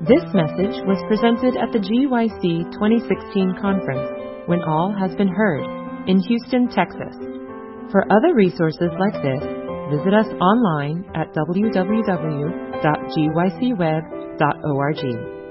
This message was presented at the GYC 2016 conference, When All Has Been Heard, in Houston, Texas. For other resources like this, visit us online at www.gycweb.org.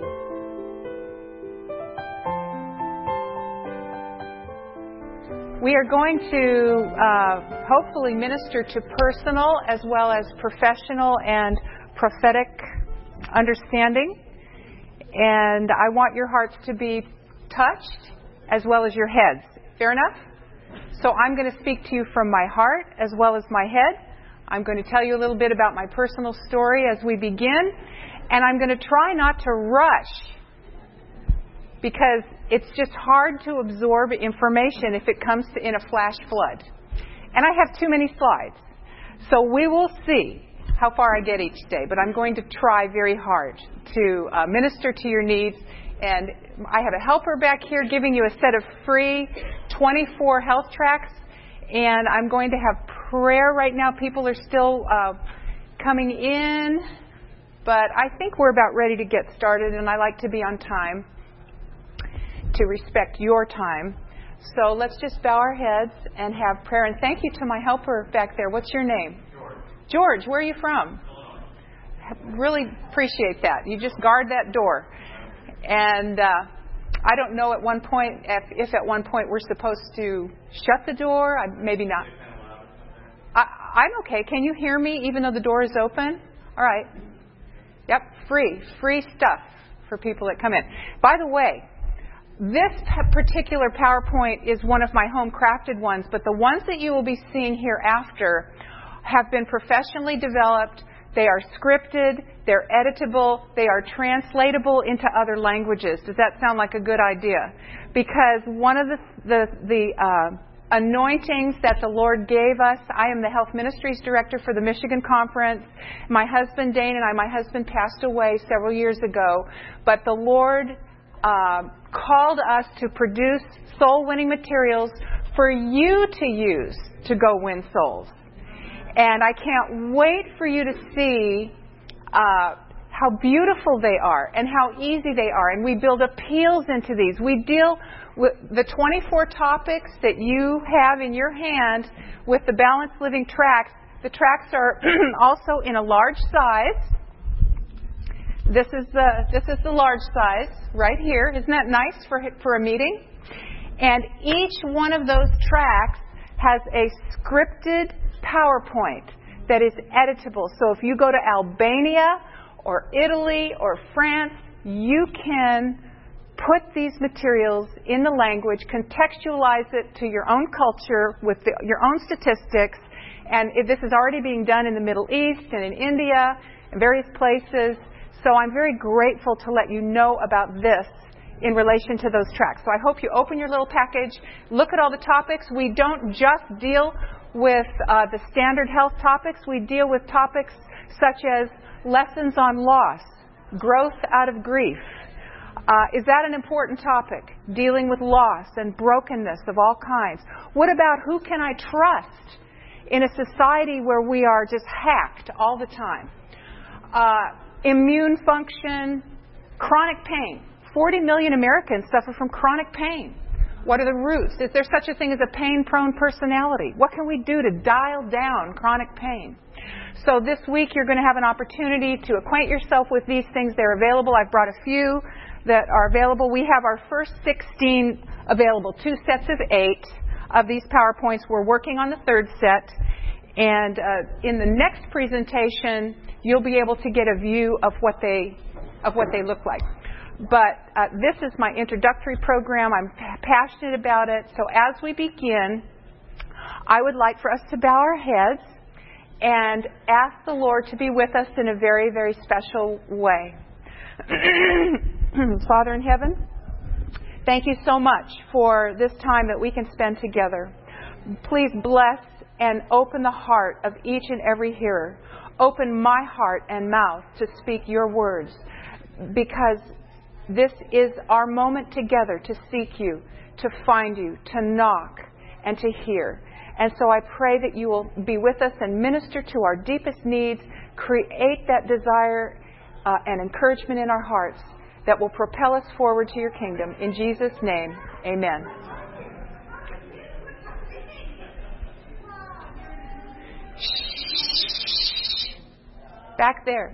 We are going to hopefully minister to personal as well as professional and prophetic understanding. And I want your hearts to be touched as well as your heads. Fair enough? So I'm going to speak to you from my heart as well as my head. I'm going to tell you a little bit about my personal story as we begin. And I'm going to try not to rush, because it's just hard to absorb information if it comes in a flash flood. And I have too many slides. So we will see how far I get each day. But I'm going to try very hard to minister to your needs. And I have a helper back here giving you a set of free 24 health tracts. And I'm going to have prayer right now. People are still coming in. But I think we're about ready to get started. And I like to be on time, to respect your time. So let's just bow our heads and have prayer. And thank you to my helper back there. What's your name? George, where are you from? Really appreciate that. You just guard that door. And I don't know at one point if at one point we're supposed to shut the door. Maybe not. I'm okay. Can you hear me even though the door is open? All right. Yep, free stuff for people that come in. By the way, this particular PowerPoint is one of my home crafted ones, but the ones that you will be seeing hereafter have been professionally developed. They are scripted, they're editable, they are translatable into other languages. Does that sound like a good idea? Because one of the anointings that the Lord gave us, I am the Health Ministries Director for the Michigan Conference. My husband Dane and my husband passed away several years ago, but the Lord called us to produce soul-winning materials for you to use to go win souls. And I can't wait for you to see how beautiful they are and how easy they are. And we build appeals into these. We deal with the 24 topics that you have in your hand with the Balanced Living tracts. The tracts are also in a large size. This is the large size right here. Isn't that nice for a meeting? And each one of those tracts has a scripted PowerPoint that is editable. So if you go to Albania or Italy or France, you can put these materials in the language, contextualize it to your own culture with your own statistics. And this is already being done in the Middle East and in India and various places. So I'm very grateful to let you know about this in relation to those tracts. So I hope you open your little package, look at all the topics. We don't just deal with the standard health topics. We deal with topics such as lessons on loss, growth out of grief. Is that an important topic? Dealing with loss and brokenness of all kinds. What about who can I trust in a society where we are just hacked all the time? Immune function, chronic pain. 40 million Americans suffer from chronic pain. What are the roots? Is there such a thing as a pain-prone personality? What can we do to dial down chronic pain? So this week you're going to have an opportunity to acquaint yourself with these things. They're available. I've brought a few that are available. We have our first 16 available, 2 sets of 8 of these PowerPoints. We're working on the third set. And in the next presentation, you'll be able to get a view of what they look like. But this is my introductory program. I'm passionate about it. So as we begin, I would like for us to bow our heads and ask the Lord to be with us in a very, very special way. Father in heaven, thank you so much for this time that we can spend together. Please bless and open the heart of each and every hearer. Open my heart and mouth to speak your words, because this is our moment together to seek you, to find you, to knock, and to hear. And so I pray that you will be with us and minister to our deepest needs, create that desire and encouragement in our hearts that will propel us forward to your kingdom. In Jesus' name, amen. Back there.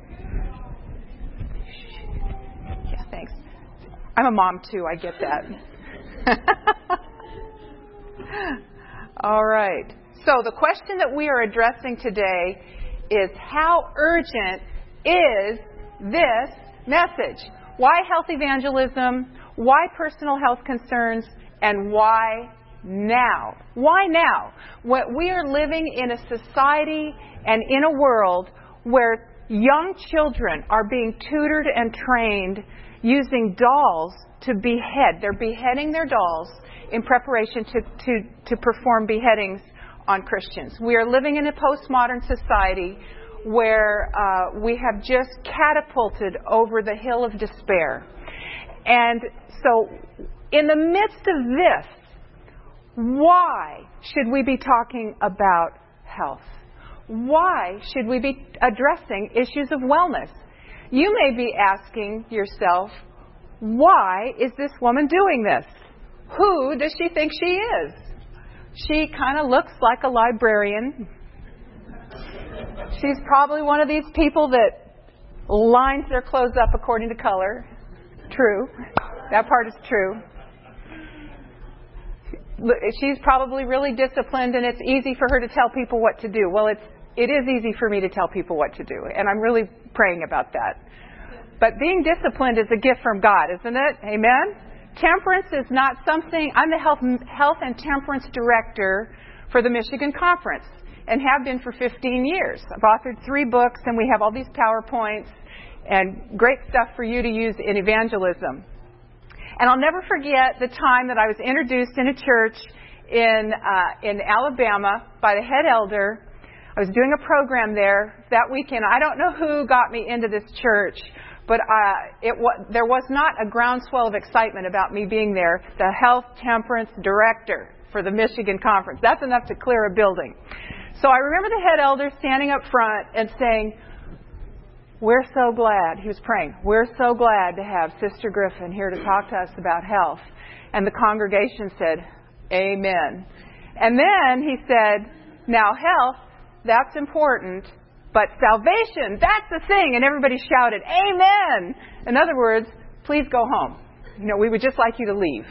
Yeah, thanks. I'm a mom too, I get that. All right. So the question that we are addressing today is, how urgent is this message? Why health evangelism? Why personal health concerns? And why now? Why now? We are living in a society and in a world where young children are being tutored and trained using dolls to behead. They're beheading their dolls in preparation to perform beheadings on Christians. We are living in a postmodern society where we have just catapulted over the hill of despair. And so, in the midst of this, why should we be talking about health? Why should we be addressing issues of wellness? You may be asking yourself, why is this woman doing this? Who does she think she is? She kind of looks like a librarian. She's probably one of these people that lines their clothes up according to color. True. That part is true. She's probably really disciplined, and it's easy for her to tell people what to do. Well, it is easy for me to tell people what to do, and I'm really praying about that. But being disciplined is a gift from God, isn't it? Amen? Temperance is not something... I'm the Health and Temperance Director for the Michigan Conference and have been for 15 years. I've authored 3 books, and we have all these PowerPoints and great stuff for you to use in evangelism. And I'll never forget the time that I was introduced in a church in Alabama by the head elder. I was doing a program there that weekend. I don't know who got me into this church, but there was not a groundswell of excitement about me being there, the Health Temperance Director for the Michigan Conference. That's enough to clear a building. So I remember the head elder standing up front and saying, "We're so glad," he was praying, "we're so glad to have Sister Griffin here to talk to us about health." And the congregation said, "Amen." And then he said, "Now health, that's important, but salvation, that's the thing." And everybody shouted, "Amen." In other words, please go home. We would just like you to leave.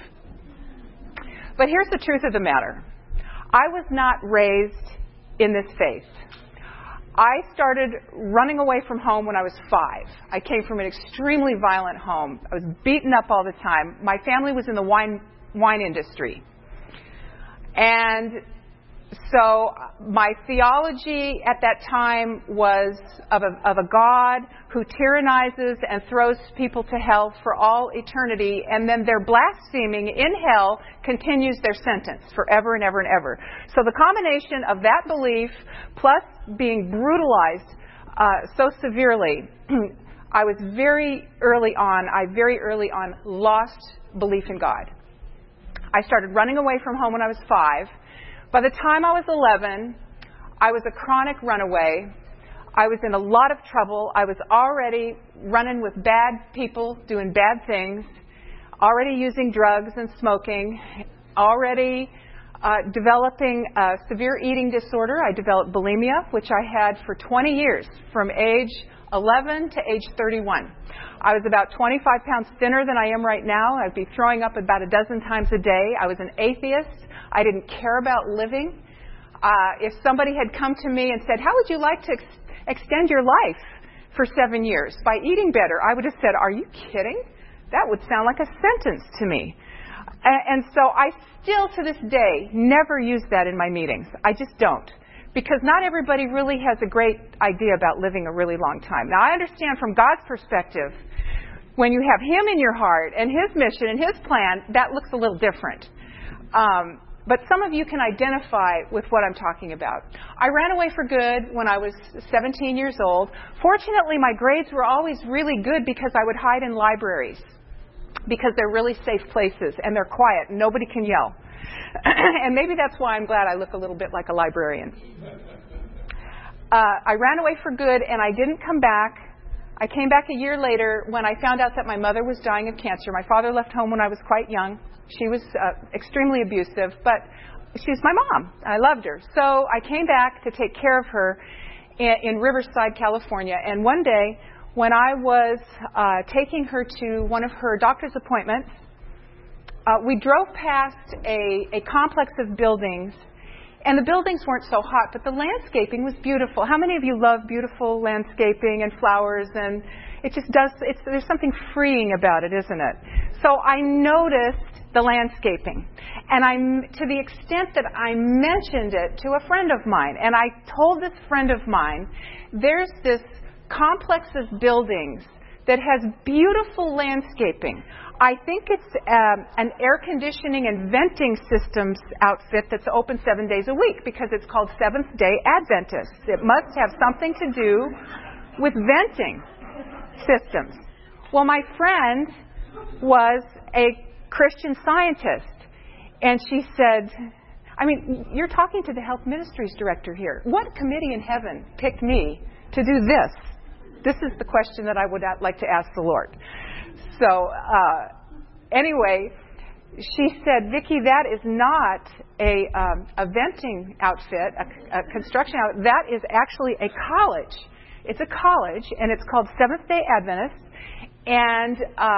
But here's the truth of the matter. I was not raised in this faith. I started running away from home when I was 5. I came from an extremely violent home. I was beaten up all the time. My family was in the wine industry. And so my theology at that time was of a God who tyrannizes and throws people to hell for all eternity, and then their blaspheming in hell continues their sentence forever and ever and ever. So the combination of that belief plus being brutalized so severely, I very early on lost belief in God. I started running away from home when I was 5. By the time I was 11, I was a chronic runaway. I was in a lot of trouble. I was already running with bad people, doing bad things, already using drugs and smoking, already developing a severe eating disorder. I developed bulimia, which I had for 20 years, from age 11 to age 31. I was about 25 pounds thinner than I am right now. I'd be throwing up about a dozen times a day. I was an atheist. I didn't care about living. If somebody had come to me and said, "How would you like to extend your life for 7 years by eating better?" I would have said, "Are you kidding? That would sound like a sentence to me." And so I still, to this day, never use that in my meetings. I just don't. Because not everybody really has a great idea about living a really long time. Now, I understand from God's perspective, when you have Him in your heart and His mission and His plan, that looks a little different. But some of you can identify with what I'm talking about. I ran away for good when I was 17 years old. Fortunately, my grades were always really good because I would hide in libraries, because they're really safe places and they're quiet and nobody can yell. And maybe that's why I'm glad I look a little bit like a librarian. I ran away for good, and I didn't come back. I came back a year later when I found out that my mother was dying of cancer. My father left home when I was quite young. She was extremely abusive, but she's my mom. I loved her. So I came back to take care of her in Riverside, California. And one day, when I was taking her to one of her doctor's appointments, we drove past a complex of buildings. And the buildings weren't so hot, but the landscaping was beautiful. How many of you love beautiful landscaping and flowers? And it just does, there's something freeing about it, isn't it? So I noticed the landscaping. And to the extent that I mentioned it to a friend of mine, and I told this friend of mine, there's this complex of buildings that has beautiful landscaping. I think it's an air conditioning and venting systems outfit that's open 7 days a week because it's called Seventh-day Adventists. It must have something to do with venting systems. Well, my friend was a Christian Scientist, and she said, I mean, you're talking to the health ministries director here. What committee in heaven picked me to do this? This is the question that I would like to ask the Lord. So anyway, she said, Vicki, that is not a venting outfit, a construction outfit. That is actually a college. It's a college, and it's called Seventh-day Adventist, and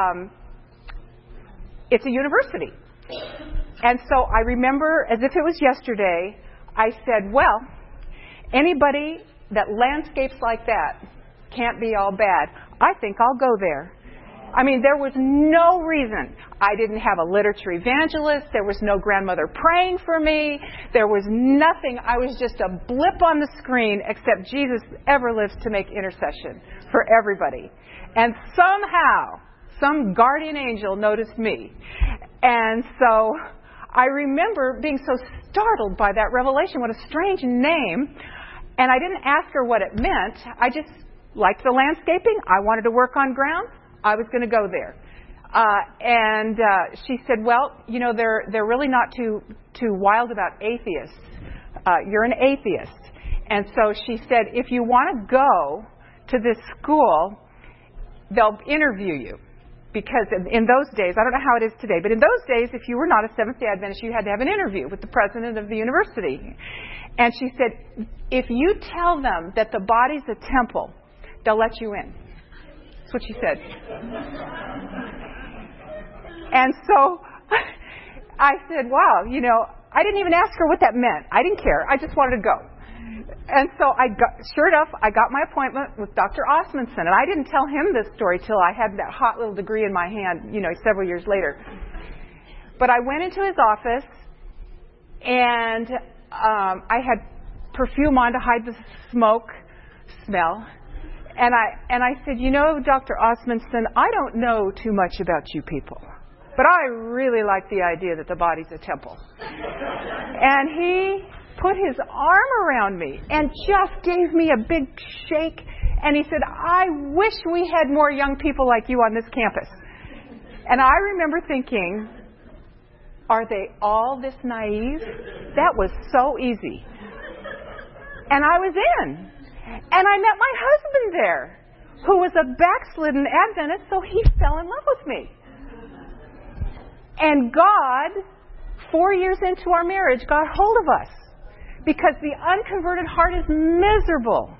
it's a university. And so I remember, as if it was yesterday, I said, well, anybody that landscapes like that can't be all bad. I think I'll go there. I mean, there was no reason. I didn't have a literature evangelist. There was no grandmother praying for me. There was nothing. I was just a blip on the screen, except Jesus ever lives to make intercession for everybody. And somehow, some guardian angel noticed me. And so I remember being so startled by that revelation. What a strange name. And I didn't ask her what it meant. I just liked the landscaping. I wanted to work on ground. I was going to go there. And she said, well, you know, they're really not too wild about atheists. You're an atheist. And so she said, if you want to go to this school, they'll interview you. Because in those days, I don't know how it is today, but in those days, if you were not a Seventh-day Adventist, you had to have an interview with the president of the university. And she said, if you tell them that the body's a temple, they'll let you in. That's what she said. And so I said, wow, you know, I didn't even ask her what that meant. I didn't care. I just wanted to go. And so sure enough, I got my appointment with Dr. Osmundson. And I didn't tell him this story till I had that hot little degree in my hand, you know, several years later. But I went into his office, and I had perfume on to hide the smoke smell. And I said, you know, Dr. Osmundson, I don't know too much about you people, but I really like the idea that the body's a temple. And he put his arm around me and just gave me a big shake. And he said, I wish we had more young people like you on this campus. And I remember thinking, are they all this naive? That was so easy. And I was in. And I met my husband there, who was a backslidden Adventist, so he fell in love with me. And God, 4 years into our marriage, got hold of us, because the unconverted heart is miserable.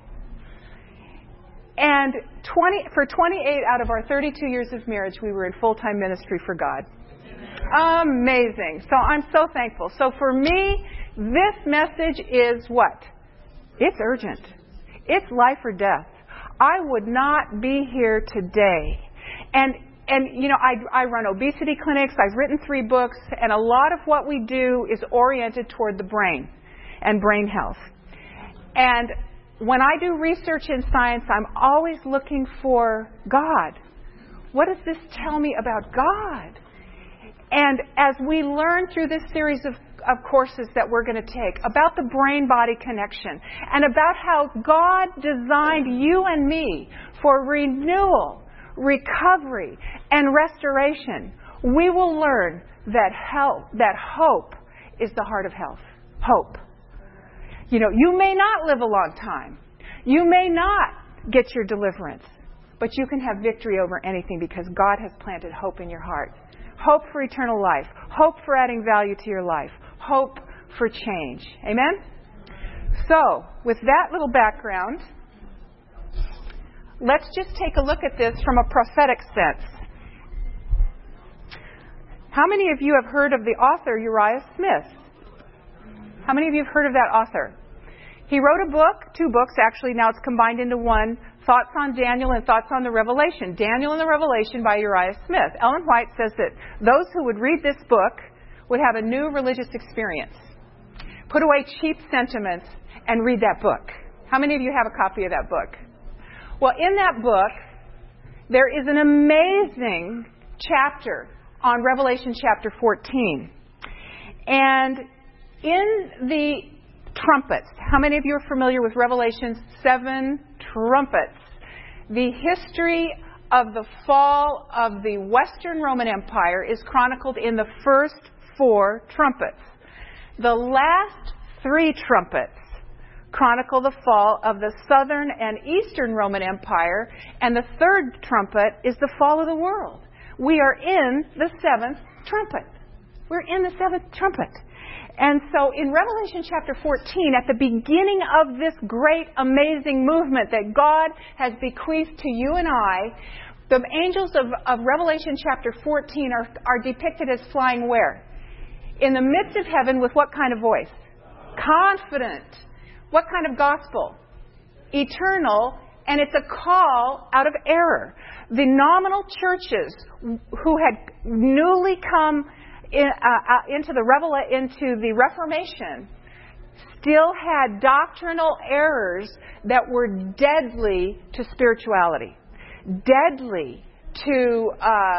And for 28 out of our 32 years of marriage, we were in full-time ministry for God. Amazing. So I'm so thankful. So for me, this message is what? It's urgent. It's life or death. I would not be here today. And you know, I run obesity clinics. I've written 3 books. And a lot of what we do is oriented toward the brain and brain health. And when I do research in science, I'm always looking for God. What does this tell me about God? And as we learn through this series of courses that we're going to take about the brain-body connection and about how God designed you and me for renewal, recovery, and restoration, we will learn that hope is the heart of health. Hope. You know, you may not live a long time. You may not get your deliverance. But you can have victory over anything because God has planted hope in your heart. Hope for eternal life. Hope for adding value to your life. Hope for change. Amen? So, with that little background, let's just take a look at this from a prophetic sense. How many of you have heard of the author Uriah Smith? How many of you have heard of that author? He wrote a book, 2 books actually, now it's combined into one, Thoughts on Daniel and Thoughts on the Revelation. Daniel and the Revelation by Uriah Smith. Ellen White says that those who would read this book would have a new religious experience. Put away cheap sentiments and read that book. How many of you have a copy of that book? Well, in that book, there is an amazing chapter on Revelation chapter 14. And in the trumpets, how many of you are familiar with Revelation's 7 trumpets? The history of the fall of the Western Roman Empire is chronicled in the first 4 trumpets. The last 3 trumpets chronicle the fall of the Southern and Eastern Roman Empire, and the 3rd trumpet is the fall of the world. We are in the 7th trumpet. We're in the 7th trumpet. And so in Revelation chapter 14, at the beginning of this great, amazing movement that God has bequeathed to you and I, the angels of Revelation chapter 14 are depicted as flying where? In the midst of heaven with what kind of voice? Confident. What kind of gospel? Eternal, and it's a call out of error. The nominal churches who had newly come into the Reformation still had doctrinal errors that were deadly to spirituality, deadly to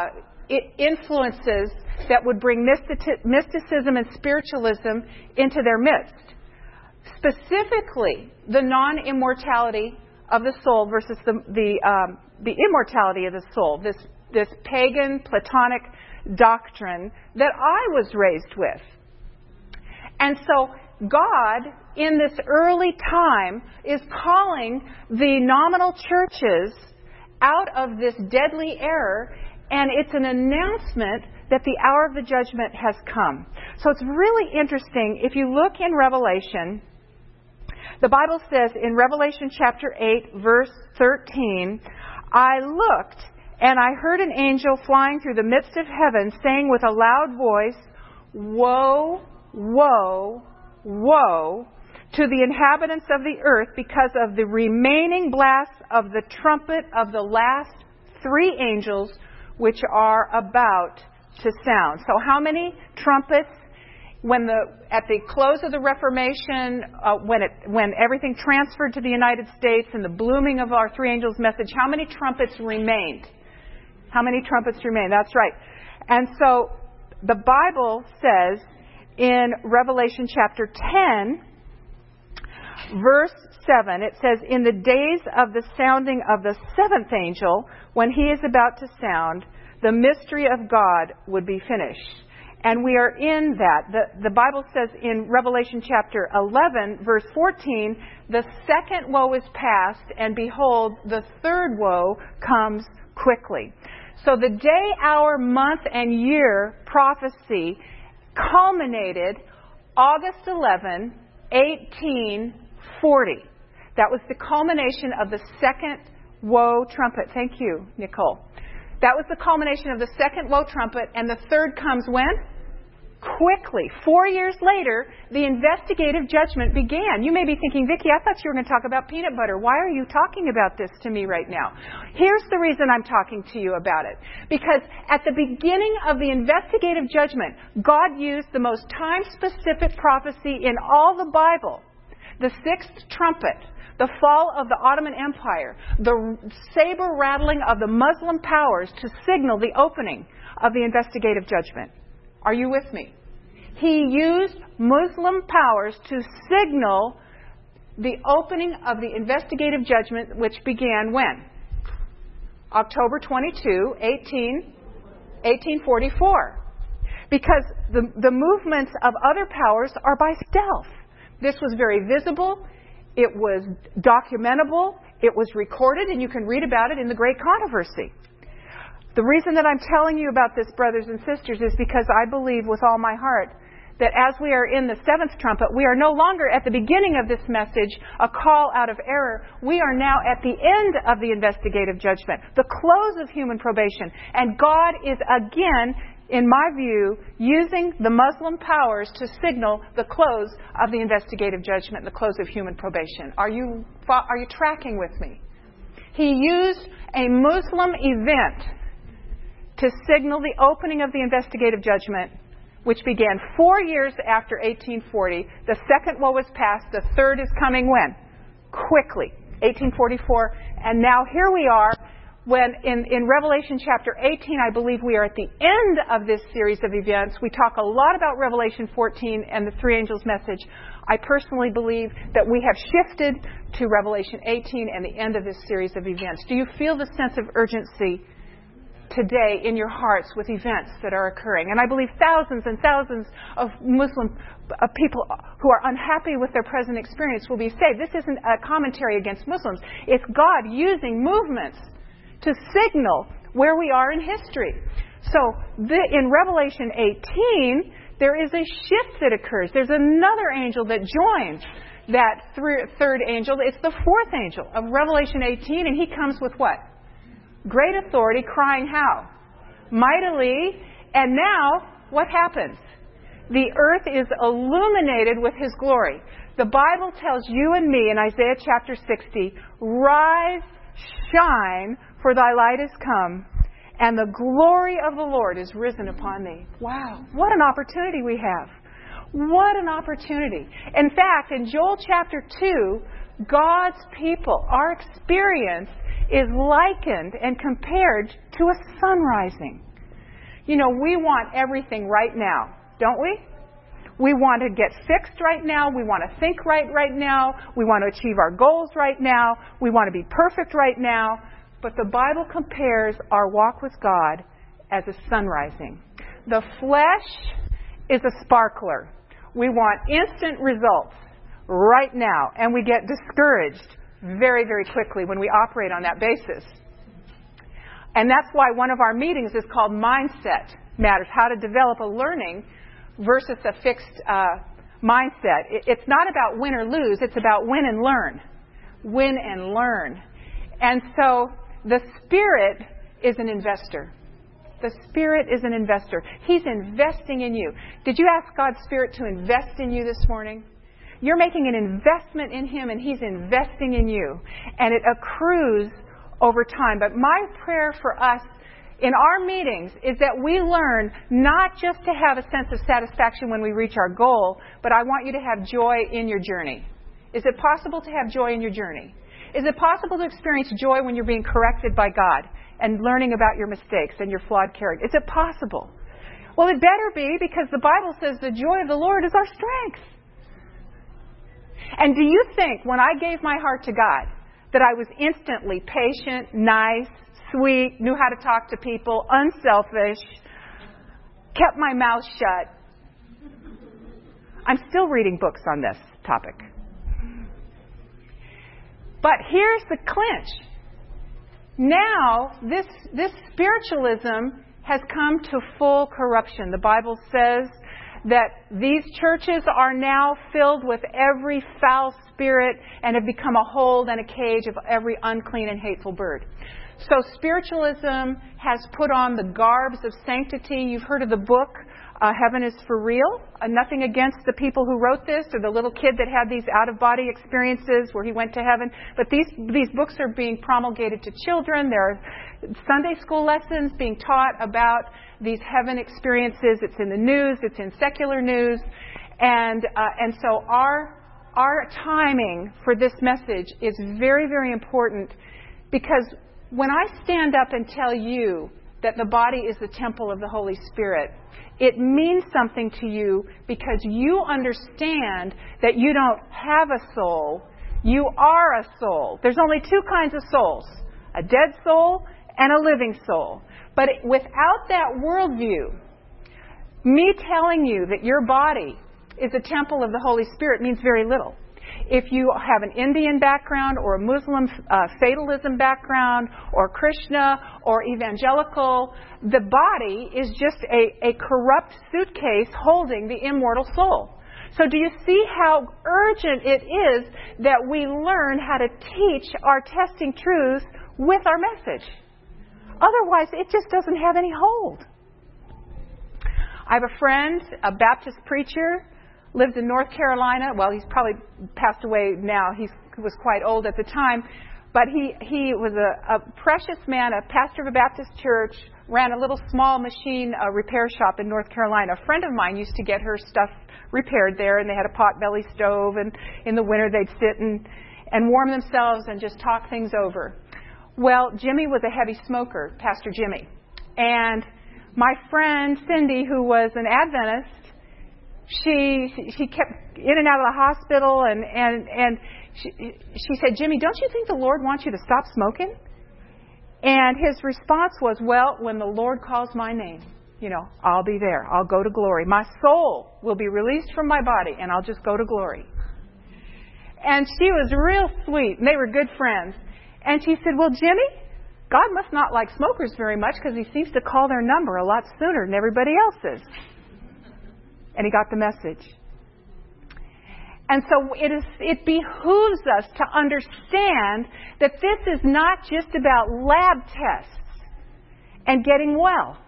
influences that would bring mysticism and spiritualism into their midst. Specifically, the non-immortality of the soul versus the immortality of the soul. This pagan, Platonic doctrine that I was raised with. And so God, in this early time, is calling the nominal churches out of this deadly error, and it's an announcement that the hour of the judgment has come. So it's really interesting. If you look in Revelation, the Bible says in Revelation chapter 8, verse 13, I looked, and I heard an angel flying through the midst of heaven, saying with a loud voice, Woe, woe, woe to the inhabitants of the earth because of the remaining blast of the trumpet of the last 3 angels which are about to sound. So how many trumpets? At the close of the Reformation, when everything transferred to the United States and the blooming of our 3 angels message, how many trumpets remained? How many trumpets remain? That's right. And so the Bible says in Revelation chapter 10, verse 7, it says, in the days of the sounding of the 7th angel, when he is about to sound, the mystery of God would be finished. And we are in that. The Bible says in Revelation chapter 11, verse 14, the 2nd woe is past, and behold, the 3rd woe comes quickly. So the day, hour, month, and year prophecy culminated August 11, 1840. That was the culmination of the 2nd woe trumpet. Thank you, Nicole. That was the culmination of the 2nd woe trumpet, and the 3rd comes when? Quickly. 4 years later, the investigative judgment began. You may be thinking, Vicki, I thought you were going to talk about peanut butter. Why are you talking about this to me right now? Here's the reason I'm talking to you about it. Because at the beginning of the investigative judgment, God used the most time-specific prophecy in all the Bible. The 6th trumpet, the fall of the Ottoman Empire, the saber rattling of the Muslim powers to signal the opening of the investigative judgment. Are you with me? He used Muslim powers to signal the opening of the investigative judgment, which began when? October 22, 1844. Because the movements of other powers are by stealth. This was very visible. It was documentable. It was recorded, and you can read about it in the Great Controversy. The reason that I'm telling you about this, brothers and sisters, is because I believe with all my heart that as we are in the seventh trumpet, we are no longer at the beginning of this message, a call out of error. We are now at the end of the investigative judgment, the close of human probation. And God is again, in my view, using the Muslim powers to signal the close of the investigative judgment, the close of human probation. Are you tracking with me? He used a Muslim event to signal the opening of the investigative judgment, which began 4 years after 1840. The second woe was passed. The third is coming when? Quickly. 1844. And now here we are when in Revelation chapter 18, I believe we are at the end of this series of events. We talk a lot about Revelation 14 and the three angels' message. I personally believe that we have shifted to Revelation 18 and the end of this series of events. Do you feel the sense of urgency today in your hearts with events that are occurring? And I believe thousands and thousands of Muslim people who are unhappy with their present experience will be saved. This isn't a commentary against Muslims. It's God using movements to signal where we are in history. So in Revelation 18, there is a shift that occurs. There's another angel that joins that third angel. It's the fourth angel of Revelation 18, and he comes with what? Great authority, crying how? Mightily. And now, what happens? The earth is illuminated with his glory. The Bible tells you and me in Isaiah chapter 60, rise, shine, for thy light is come, and the glory of the Lord is risen upon thee. Wow, what an opportunity we have. What an opportunity. In fact, in Joel chapter 2, God's people, our experience is likened and compared to a sun rising. You know, we want everything right now, don't we? We want to get fixed right now. We want to think right now. We want to achieve our goals right now. We want to be perfect right now. But the Bible compares our walk with God as a sun rising. The flesh is a sparkler. We want instant results right now, and we get discouraged very, very quickly when we operate on that basis. And that's why one of our meetings is called Mindset Matters, how to develop a learning versus a fixed mindset. It's not about win or lose, it's about win and learn. Win and learn. And so the Spirit is an investor. The Spirit is an investor. He's investing in you. Did you ask God's Spirit to invest in you this morning? You're making an investment in Him, and He's investing in you. And it accrues over time. But my prayer for us in our meetings is that we learn not just to have a sense of satisfaction when we reach our goal, but I want you to have joy in your journey. Is it possible to have joy in your journey? Is it possible to experience joy when you're being corrected by God and learning about your mistakes and your flawed character? Is it possible? Well, it better be, because the Bible says the joy of the Lord is our strength. And do you think when I gave my heart to God that I was instantly patient, nice, sweet, knew how to talk to people, unselfish, kept my mouth shut? I'm still reading books on this topic. But here's the clinch. Now, this spiritualism has come to full corruption. The Bible says that these churches are now filled with every foul spirit and have become a hold and a cage of every unclean and hateful bird. So spiritualism has put on the garbs of sanctity. You've heard of the book, Heaven is for Real. Nothing against the people who wrote this or the little kid that had these out-of-body experiences where he went to heaven. But these books are being promulgated to children. There are Sunday school lessons being taught about these heaven experiences. It's in the news. It's in secular news. And so our timing for this message is very, very important, because when I stand up and tell you that the body is the temple of the Holy Spirit, it means something to you because you understand that you don't have a soul. You are a soul. There's only two kinds of souls, a dead soul and a living soul. But without that worldview, me telling you that your body is a temple of the Holy Spirit means very little. If you have an Indian background or a Muslim fatalism background or Krishna or evangelical, the body is just a corrupt suitcase holding the immortal soul. So do you see how urgent it is that we learn how to teach our testing truths with our message? Otherwise, it just doesn't have any hold. I have a friend, a Baptist preacher, lives in North Carolina. Well, he's probably passed away now. He was quite old at the time. But he was a precious man, a pastor of a Baptist church, ran a little small machine repair shop in North Carolina. A friend of mine used to get her stuff repaired there, and they had a potbelly stove, and in the winter they'd sit and warm themselves and just talk things over. Well, Jimmy was a heavy smoker, Pastor Jimmy. And my friend Cindy, who was an Adventist, she kept in and out of the hospital, and she said, Jimmy, don't you think the Lord wants you to stop smoking? And his response was, well, when the Lord calls my name, I'll be there. I'll go to glory. My soul will be released from my body, and I'll just go to glory. And she was real sweet, and they were good friends. And she said, well, Jimmy, God must not like smokers very much because he seems to call their number a lot sooner than everybody else's. And he got the message. And so it behooves us to understand that this is not just about lab tests and getting well.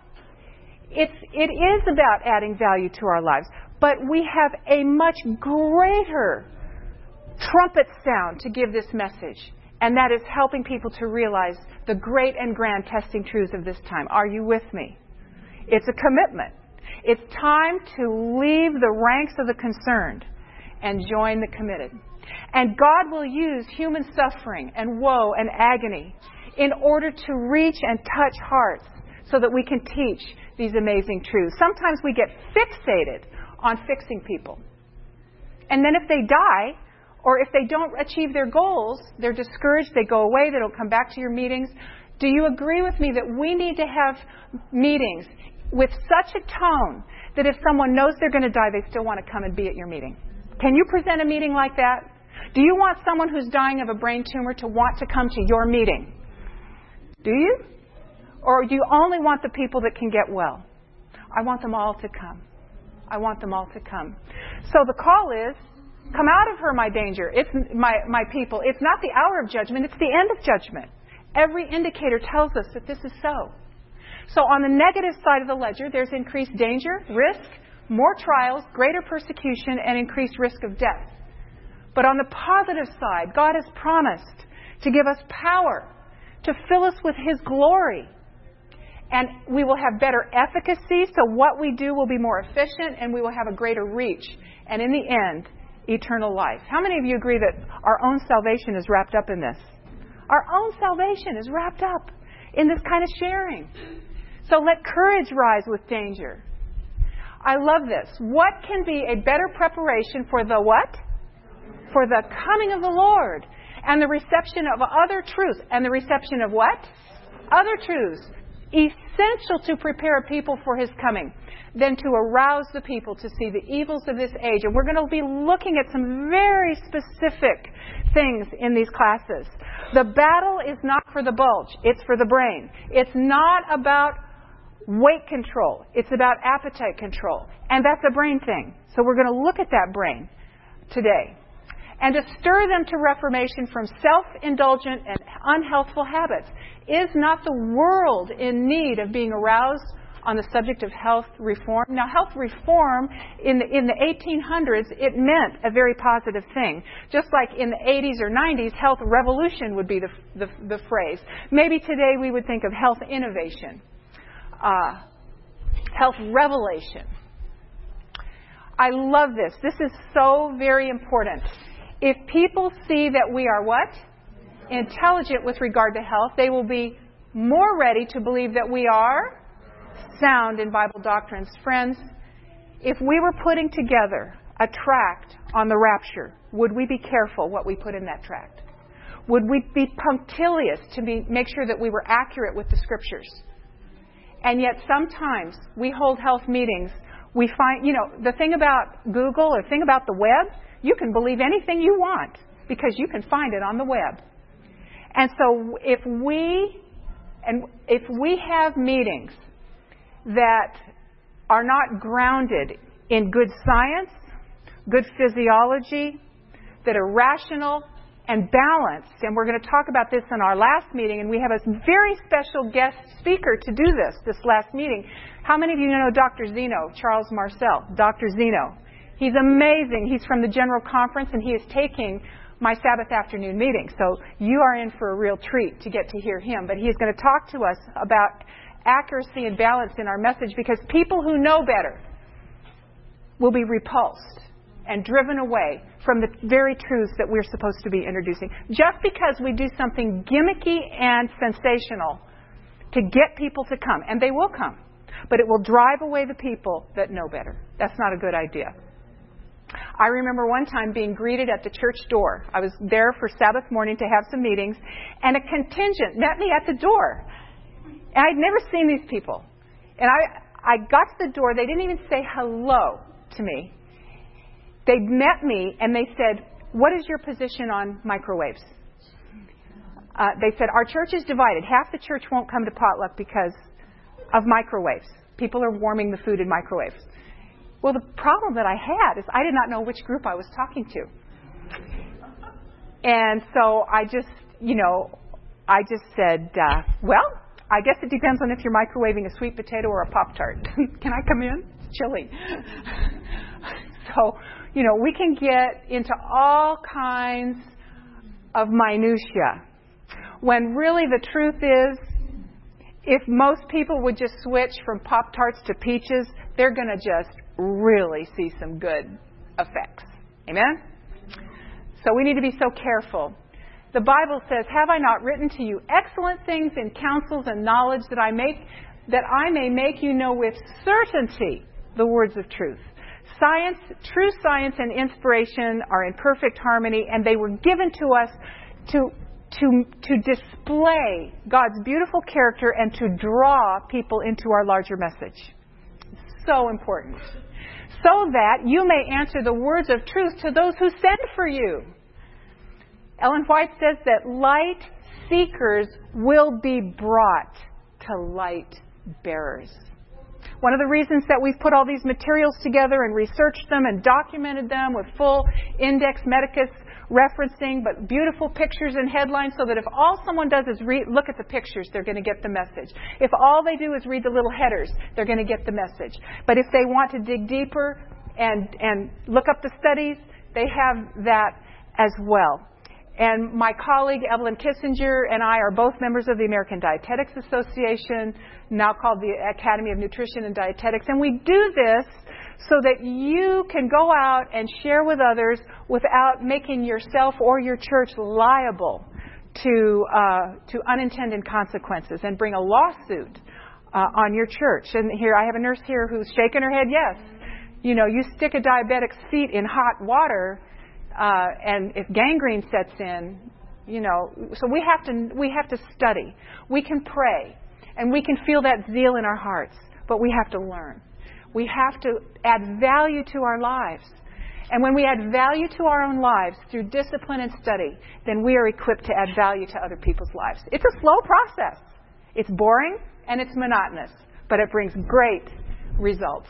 It is about adding value to our lives. But we have a much greater trumpet sound to give this message. And that is helping people to realize the great and grand testing truths of this time. Are you with me? It's a commitment. It's time to leave the ranks of the concerned and join the committed. And God will use human suffering and woe and agony in order to reach and touch hearts so that we can teach these amazing truths. Sometimes we get fixated on fixing people. And then if they die, or if they don't achieve their goals, they're discouraged, they go away, they don't come back to your meetings. Do you agree with me that we need to have meetings with such a tone that if someone knows they're going to die, they still want to come and be at your meeting? Can you present a meeting like that? Do you want someone who's dying of a brain tumor to want to come to your meeting? Do you? Or do you only want the people that can get well? I want them all to come. I want them all to come. So the call is, come out of her, my danger. It's my people. It's not the hour of judgment. It's the end of judgment. Every indicator tells us that this is so. So on the negative side of the ledger, there's increased danger, risk, more trials, greater persecution, and increased risk of death. But on the positive side, God has promised to give us power, to fill us with His glory. And we will have better efficacy, so what we do will be more efficient, and we will have a greater reach. And in the end, eternal life. How many of you agree that our own salvation is wrapped up in this? Our own salvation is wrapped up in this kind of sharing. So let courage rise with danger. I love this. What can be a better preparation for the what? For the coming of the Lord and the reception of other truths. And the reception of what? Other truths. Essential to prepare a people for His coming, than to arouse the people to see the evils of this age. And we're going to be looking at some very specific things in these classes. The battle is not for the bulge. It's for the brain. It's not about weight control. It's about appetite control. And that's a brain thing. So we're going to look at that brain today. And to stir them to reformation from self-indulgent and unhealthful habits. Is not the world in need of being aroused on the subject of health reform? Now, health reform in the 1800s, it meant a very positive thing. Just like in the 80s or 90s, health revolution would be the phrase. Maybe today we would think of health innovation, health revelation. I love this. This is so very important. If people see that we are what? Intelligent with regard to health, they will be more ready to believe that we are sound in Bible doctrines. Friends, if we were putting together a tract on the rapture, would we be careful what we put in that tract? Would we be punctilious to make sure that we were accurate with the Scriptures? And yet sometimes we hold health meetings. We find, the thing about Google or thing about the web, you can believe anything you want because you can find it on the web. And so if we have meetings that are not grounded in good science, good physiology, that are rational and balanced, and we're going to talk about this in our last meeting, and we have a very special guest speaker to do this last meeting. How many of you know Dr. Zeno, Charles Marcel? Dr. Zeno. He's amazing. He's from the General Conference, and he is taking my Sabbath afternoon meeting. So you are in for a real treat to get to hear him. But he's going to talk to us about accuracy and balance in our message, because people who know better will be repulsed and driven away from the very truths that we're supposed to be introducing. Just because we do something gimmicky and sensational to get people to come, and they will come, but it will drive away the people that know better. That's not a good idea. I remember one time being greeted at the church door. I was there for Sabbath morning to have some meetings, and a contingent met me at the door. And I'd never seen these people. And I got to the door. They didn't even say hello to me. They met me, and they said, "What is your position on microwaves?" They said, "Our church is divided. Half the church won't come to potluck because of microwaves. People are warming the food in microwaves." Well, the problem that I had is I did not know which group I was talking to. And so I just said, well, I guess it depends on if you're microwaving a sweet potato or a Pop-Tart. Can I come in? It's chilly. So, we can get into all kinds of minutia, when really the truth is, if most people would just switch from Pop-Tarts to peaches, they're going to just really see some good effects. Amen? So we need to be so careful. The Bible says, "Have I not written to you excellent things in counsels and knowledge that I may make you know with certainty the words of truth." Science, true science and inspiration are in perfect harmony, and they were given to us to display God's beautiful character and to draw people into our larger message. So important. So that you may answer the words of truth to those who send for you. Ellen White says that light seekers will be brought to light bearers. One of the reasons that we've put all these materials together and researched them and documented them with full Index Medicus referencing, but beautiful pictures and headlines, so that if all someone does is look at the pictures, they're going to get the message. If all they do is read the little headers, they're going to get the message. But if they want to dig deeper and look up the studies, they have that as well. And my colleague Evelyn Kissinger and I are both members of the American Dietetics Association, now called the Academy of Nutrition and Dietetics. And we do this so that you can go out and share with others without making yourself or your church liable to unintended consequences and bring a lawsuit on your church. And here, I have a nurse here who's shaking her head, yes. You stick a diabetic's feet in hot water, and if gangrene sets in, so we have to study. We can pray, and we can feel that zeal in our hearts, but we have to learn. We have to add value to our lives. And when we add value to our own lives through discipline and study, then we are equipped to add value to other people's lives. It's a slow process. It's boring and it's monotonous, but it brings great results.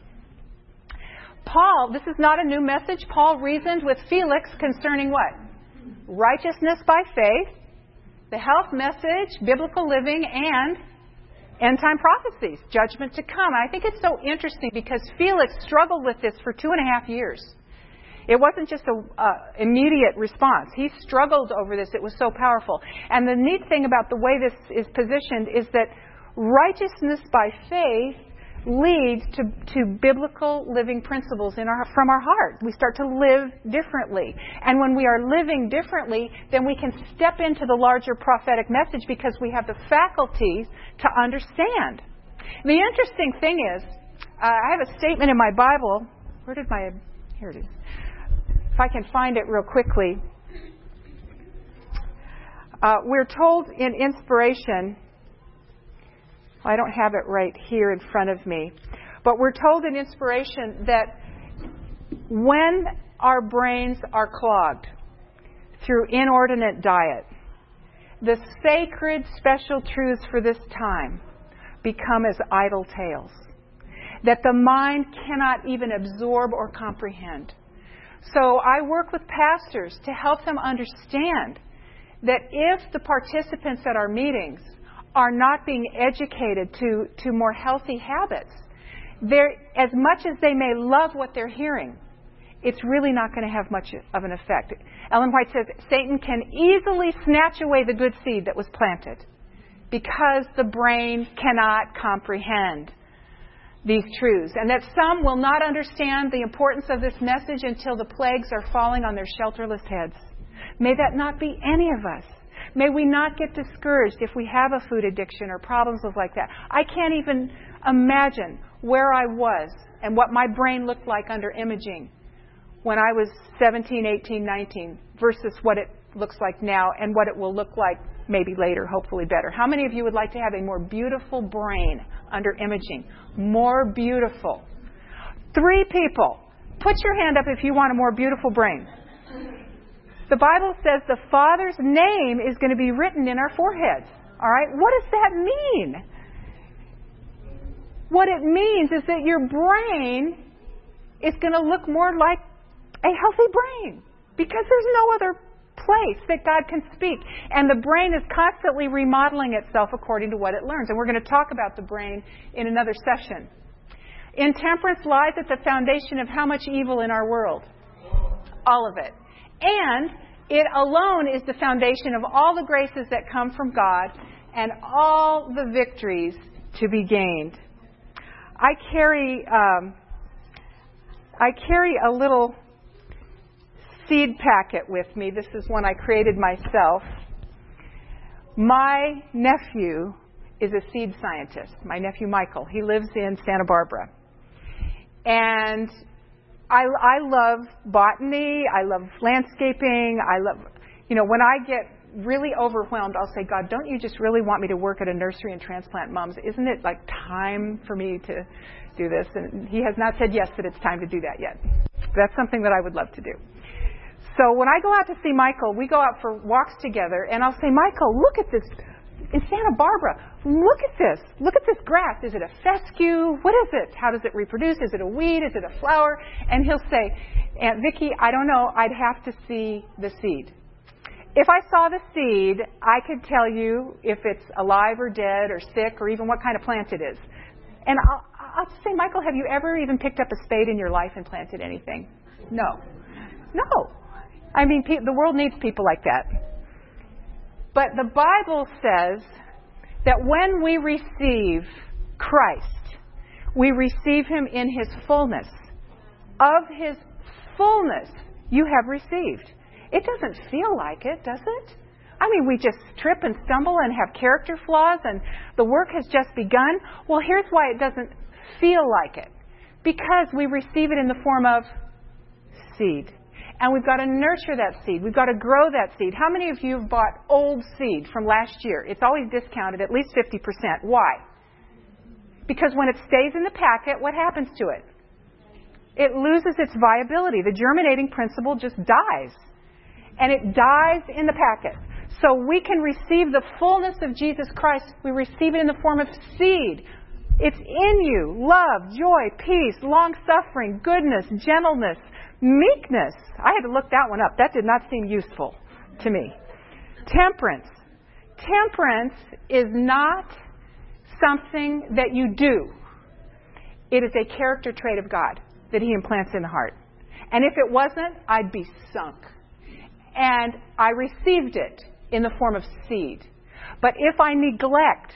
Paul, this is not a new message. Paul reasoned with Felix concerning what? Righteousness by faith, the health message, biblical living, and end-time prophecies, judgment to come. And I think it's so interesting because Felix struggled with this for 2.5 years. It wasn't just an immediate response. He struggled over this. It was so powerful. And the neat thing about the way this is positioned is that righteousness by faith leads to biblical living principles from our heart. We start to live differently. And when we are living differently, then we can step into the larger prophetic message because we have the faculties to understand. The interesting thing is, I have a statement in my Bible. Here it is. If I can find it real quickly. We're told in inspiration, I don't have it right here in front of me, but we're told in inspiration that when our brains are clogged through inordinate diet, the sacred special truths for this time become as idle tales that the mind cannot even absorb or comprehend. So I work with pastors to help them understand that if the participants at our meetings are not being educated to more healthy habits, as much as they may love what they're hearing, it's really not going to have much of an effect. Ellen White says Satan can easily snatch away the good seed that was planted because the brain cannot comprehend these truths, and that some will not understand the importance of this message until the plagues are falling on their shelterless heads. May that not be any of us. May we not get discouraged if we have a food addiction or problems like that. I can't even imagine where I was and what my brain looked like under imaging when I was 17, 18, 19 versus what it looks like now and what it will look like maybe later, hopefully better. How many of you would like to have a more beautiful brain under imaging? More beautiful. 3 people. Put your hand up if you want a more beautiful brain. The Bible says the Father's name is going to be written in our foreheads. All right? What does that mean? What it means is that your brain is going to look more like a healthy brain because there's no other place that God can speak. And the brain is constantly remodeling itself according to what it learns. And we're going to talk about the brain in another session. Intemperance lies at the foundation of how much evil in our world? All of it. And it alone is the foundation of all the graces that come from God and all the victories to be gained. I carry a little seed packet with me. This is one I created myself. My nephew is a seed scientist. My nephew Michael. He lives in Santa Barbara. And I love botany. I love landscaping. When I get really overwhelmed, I'll say, God, don't you just really want me to work at a nursery and transplant mums? Isn't it like time for me to do this? And he has not said yes that it's time to do that yet. That's something that I would love to do. So when I go out to see Michael, we go out for walks together, and I'll say, Michael, look at this. In Santa Barbara, look at this. Look at this grass. Is it a fescue? What is it? How does it reproduce? Is it a weed? Is it a flower? And he'll say, Aunt Vicki, I don't know. I'd have to see the seed. If I saw the seed, I could tell you if it's alive or dead or sick or even what kind of plant it is. And I'll just say, Michael, have you ever even picked up a spade in your life and planted anything? No. I mean, the world needs people like that. But the Bible says that when we receive Christ, we receive Him in His fullness. Of His fullness, you have received. It doesn't feel like it, does it? I mean, we just trip and stumble and have character flaws and the work has just begun. Well, here's why it doesn't feel like it. Because we receive it in the form of seed. And we've got to nurture that seed. We've got to grow that seed. How many of you have bought old seed from last year? It's always discounted at least 50%. Why? Because when it stays in the packet, what happens to it? It loses its viability. The germinating principle just dies. And it dies in the packet. So we can receive the fullness of Jesus Christ. We receive it in the form of seed. It's in you. Love, joy, peace, long-suffering, goodness, gentleness, meekness. I had to look that one up. That did not seem useful to me. Temperance. Temperance is not something that you do. It is a character trait of God that He implants in the heart. And if it wasn't, I'd be sunk. And I received it in the form of seed. But if I neglect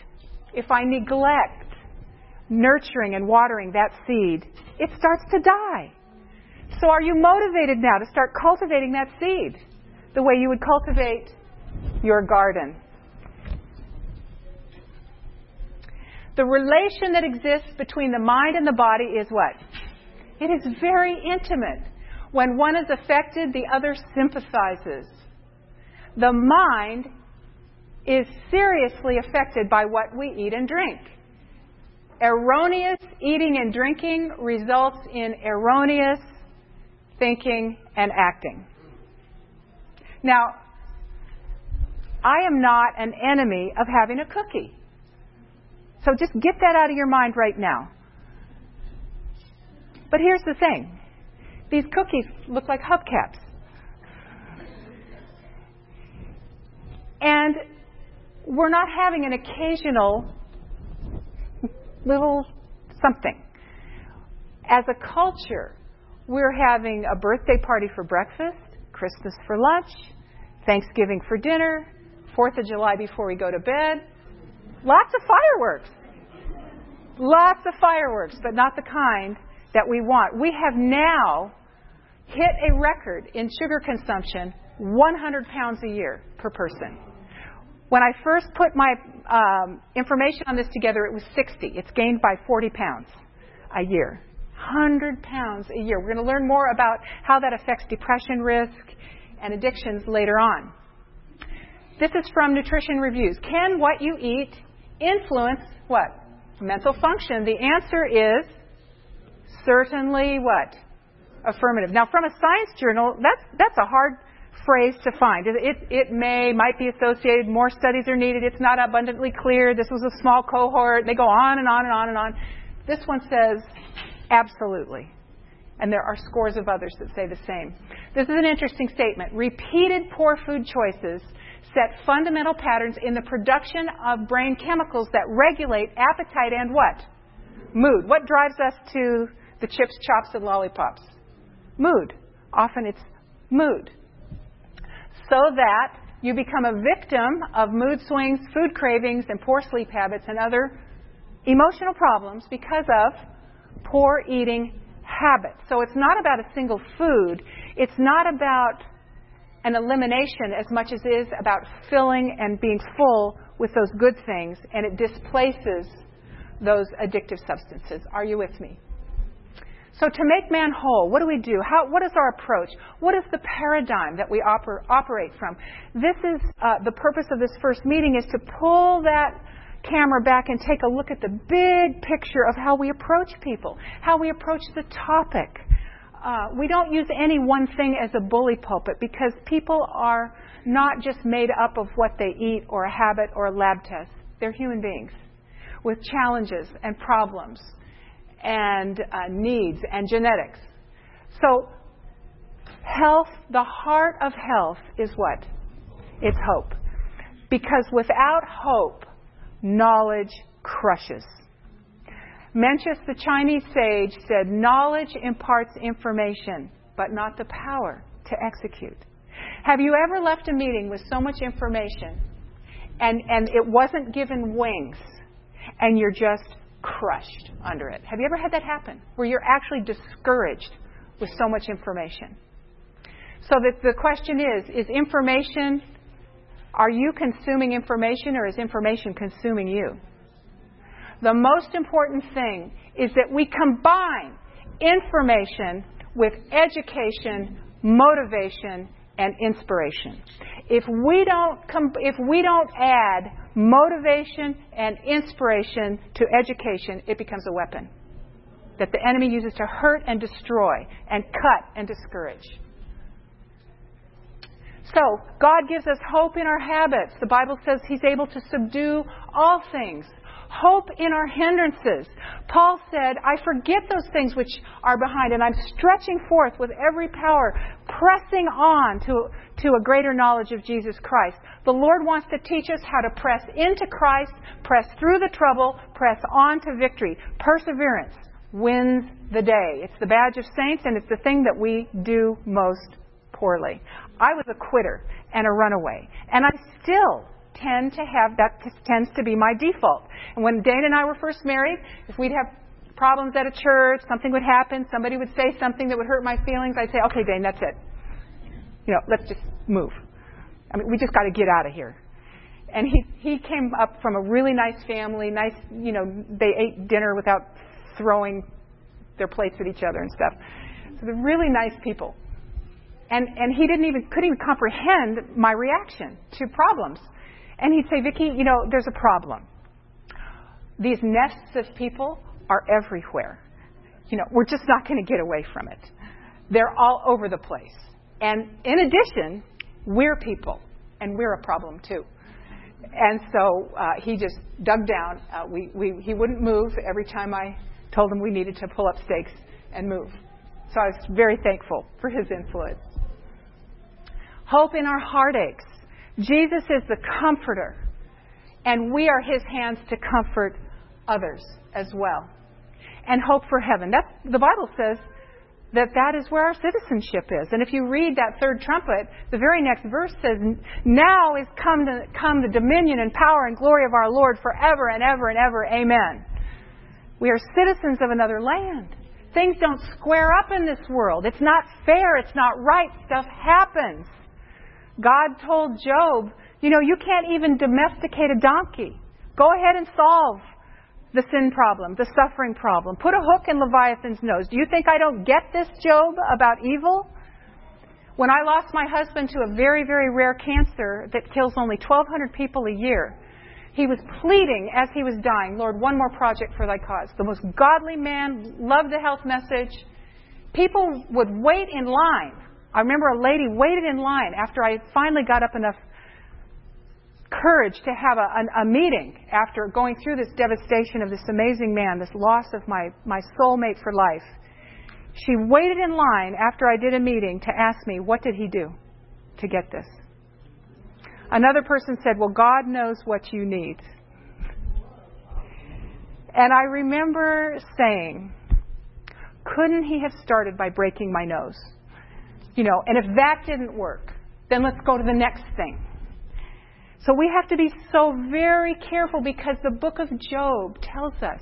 nurturing and watering that seed, it starts to die. So are you motivated now to start cultivating that seed the way you would cultivate your garden? The relation that exists between the mind and the body is what? It is very intimate. When one is affected, the other sympathizes. The mind is seriously affected by what we eat and drink. Erroneous eating and drinking results in erroneous thinking, and acting. Now, I am not an enemy of having a cookie. So just get that out of your mind right now. But here's the thing. These cookies look like hubcaps. And we're not having an occasional little something. As a culture, we're having a birthday party for breakfast, Christmas for lunch, Thanksgiving for dinner, 4th of July before we go to bed. Lots of fireworks. Lots of fireworks, but not the kind that we want. We have now hit a record in sugar consumption, 100 pounds a year per person. When I first put my information on this together, it was 60. It's gained by 40 pounds a year. 100 pounds a year. We're going to learn more about how that affects depression risk and addictions later on. This is from Nutrition Reviews. Can what you eat influence what? Mental function. The answer is certainly what? Affirmative. Now, from a science journal, that's a hard phrase to find. It might be associated. More studies are needed. It's not abundantly clear. This was a small cohort. They go on and on and on and on. This one says absolutely. And there are scores of others that say the same. This is an interesting statement. Repeated poor food choices set fundamental patterns in the production of brain chemicals that regulate appetite and what? Mood. What drives us to the chips, chops, and lollipops? Mood. Often it's mood. So that you become a victim of mood swings, food cravings, and poor sleep habits and other emotional problems because of poor eating habits. So it's not about a single food. It's not about an elimination as much as it is about filling and being full with those good things, and it displaces those addictive substances. Are you with me? So to make man whole, what do we do? What is our approach? What is the paradigm that we operate from? This is the purpose of this first meeting, is to pull that camera back and take a look at the big picture of how we approach people, how we approach the topic. We don't use any one thing as a bully pulpit, because people are not just made up of what they eat or a habit or a lab test. They're human beings with challenges and problems and needs and genetics. So health, the heart of health is what? It's hope. Because without hope, knowledge crushes. Mencius, the Chinese sage, said, knowledge imparts information, but not the power to execute. Have you ever left a meeting with so much information and it wasn't given wings and you're just crushed under it? Have you ever had that happen, where you're actually discouraged with so much information? So the question is information, are you consuming information, or is information consuming you? The most important thing is that we combine information with education, motivation, and inspiration. If we don't add motivation and inspiration to education, it becomes a weapon that the enemy uses to hurt and destroy and cut and discourage. So, God gives us hope in our habits. The Bible says He's able to subdue all things. Hope in our hindrances. Paul said, I forget those things which are behind, and I'm stretching forth with every power, pressing on to a greater knowledge of Jesus Christ. The Lord wants to teach us how to press into Christ, press through the trouble, press on to victory. Perseverance wins the day. It's the badge of saints, and it's the thing that we do most poorly. I was a quitter and a runaway, and I still tend to have that. Tends to be my default. And when Dane and I were first married, if we'd have problems at a church, something would happen, somebody would say something that would hurt my feelings, I'd say, okay, Dane, that's it. Let's just move. I mean, we just got to get out of here. And he came up from a really nice family, they ate dinner without throwing their plates at each other and stuff. So they're really nice people. And he couldn't even comprehend my reaction to problems. And he'd say, Vicki, there's a problem. These nests of people are everywhere. We're just not going to get away from it. They're all over the place. And in addition, we're people, and we're a problem too. And so he just dug down. He wouldn't move every time I told him we needed to pull up stakes and move. So I was very thankful for his influence. Hope in our heartaches. Jesus is the comforter, and we are his hands to comfort others as well. And hope for heaven. The Bible says that is where our citizenship is. And if you read that third trumpet, the very next verse says, now is come the dominion and power and glory of our Lord forever and ever and ever. Amen. We are citizens of another land. Things don't square up in this world. It's not fair. It's not right. Stuff happens. God told Job, you can't even domesticate a donkey. Go ahead and solve the sin problem, the suffering problem. Put a hook in Leviathan's nose. Do you think I don't get this, Job, about evil? When I lost my husband to a very, very rare cancer that kills only 1,200 people a year, he was pleading as he was dying, Lord, one more project for thy cause. The most godly man, loved the health message. People would wait in line. I remember a lady waited in line after I finally got up enough courage to have a meeting after going through this devastation of this amazing man, this loss of my soulmate for life. She waited in line after I did a meeting to ask me, what did he do to get this? Another person said, well, God knows what you need. And I remember saying, couldn't he have started by breaking my nose? And if that didn't work, then let's go to the next thing. So we have to be so very careful, because the book of Job tells us